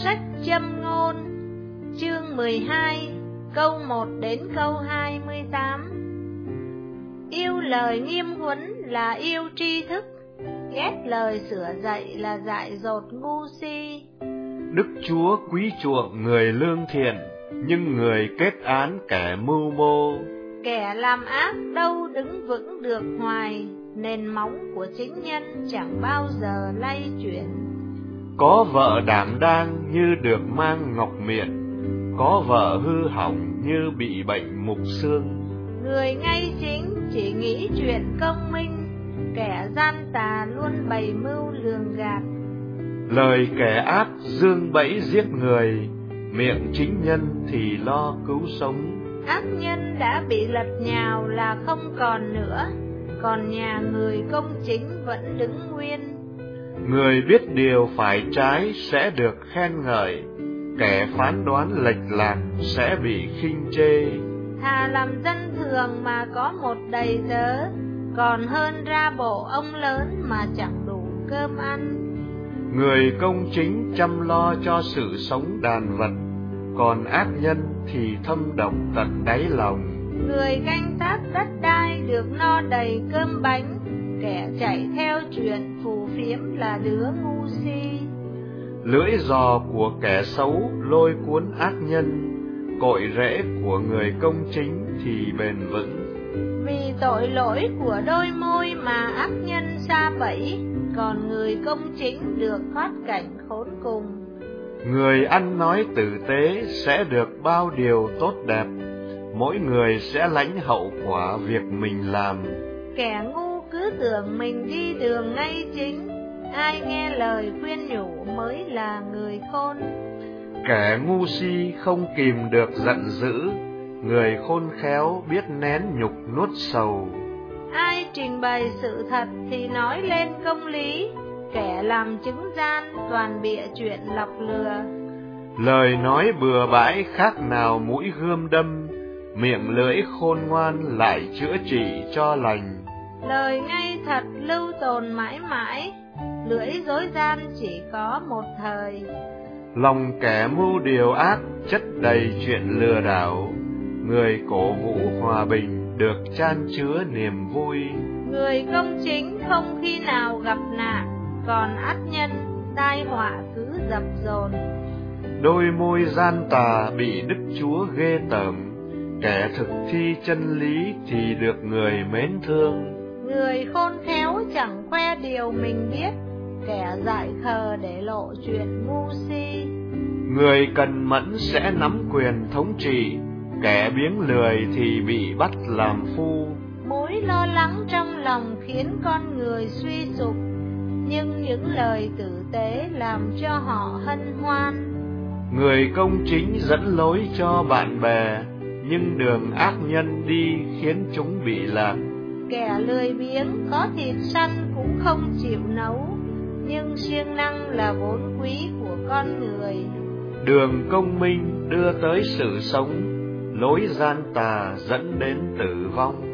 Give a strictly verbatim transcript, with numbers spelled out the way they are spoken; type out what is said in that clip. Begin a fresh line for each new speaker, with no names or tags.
Sách Châm Ngôn, chương mười hai, câu một đến câu hai mươi tám. Yêu lời nghiêm huấn là yêu tri thức, ghét lời sửa dạy là dại dột ngu si.
Đức Chúa quý chuộng người lương thiện, nhưng người kết án kẻ mưu mô.
Kẻ làm ác đâu đứng vững được hoài, nền móng của chính nhân chẳng bao giờ lay chuyển.
Có vợ đảm đang như được mang ngọc miện, có vợ hư hỏng như bị bệnh mục xương.
Người ngay chính chỉ nghĩ chuyện công minh, kẻ gian tà luôn bày mưu lường gạt.
Lời kẻ ác dương bẫy giết người, miệng chính nhân thì lo cứu sống.
Ác nhân đã bị lật nhào là không còn nữa, còn nhà người công chính vẫn đứng nguyên.
Người biết điều phải trái sẽ được khen ngợi, kẻ phán đoán lệch lạc sẽ bị khinh chê.
Thà làm dân thường mà có một đầy tớ, còn hơn ra bộ ông lớn mà chẳng đủ cơm ăn.
Người công chính chăm lo cho sự sống đàn vật, còn ác nhân thì thâm độc tận đáy lòng.
Người canh tác đất đai được no đầy cơm bánh, kẻ chạy theo chuyện phù phiếm là đứa ngu si.
Lưỡi giò của kẻ xấu lôi cuốn ác nhân, cội rễ của người công chính thì bền vững.
Vì tội lỗi của đôi môi mà ác nhân sa bẫy, còn người công chính được thoát cảnh khốn cùng.
Người ăn nói tử tế sẽ được bao điều tốt đẹp, mỗi người sẽ lãnh hậu quả việc mình làm.
Kẻ ngu cứ tưởng mình đi đường ngay chính, ai nghe lời khuyên nhủ mới là người khôn.
Kẻ ngu si không kìm được giận dữ, người khôn khéo biết nén nhục nuốt sầu.
Ai trình bày sự thật thì nói lên công lý, kẻ làm chứng gian toàn bịa chuyện lọc lừa.
Lời nói bừa bãi khác nào mũi gươm đâm, miệng lưỡi khôn ngoan lại chữa trị cho lành.
Lời ngay thật lưu tồn mãi mãi, lưỡi dối gian chỉ có một thời.
Lòng kẻ mưu điều ác chất đầy chuyện lừa đảo, người cổ vũ hòa bình được chan chứa niềm vui.
Người công chính không khi nào gặp nạn, còn ác nhân tai họa cứ dập dồn.
Đôi môi gian tà bị Đức Chúa ghê tởm, kẻ thực thi chân lý thì được người mến thương.
Người khôn khéo chẳng khoe điều mình biết, kẻ dại khờ để lộ chuyện ngu si.
Người cần mẫn sẽ nắm quyền thống trị, kẻ biếng lười thì bị bắt làm phu.
Mối lo lắng trong lòng khiến con người suy sụp, nhưng những lời tử tế làm cho họ hân hoan.
Người công chính dẫn lối cho bạn bè, nhưng đường ác nhân đi khiến chúng bị lạc.
Kẻ lười biếng có thịt săn cũng không chịu nấu, nhưng siêng năng là vốn quý của con người.
Đường công minh đưa tới sự sống, lối gian tà dẫn đến tử vong.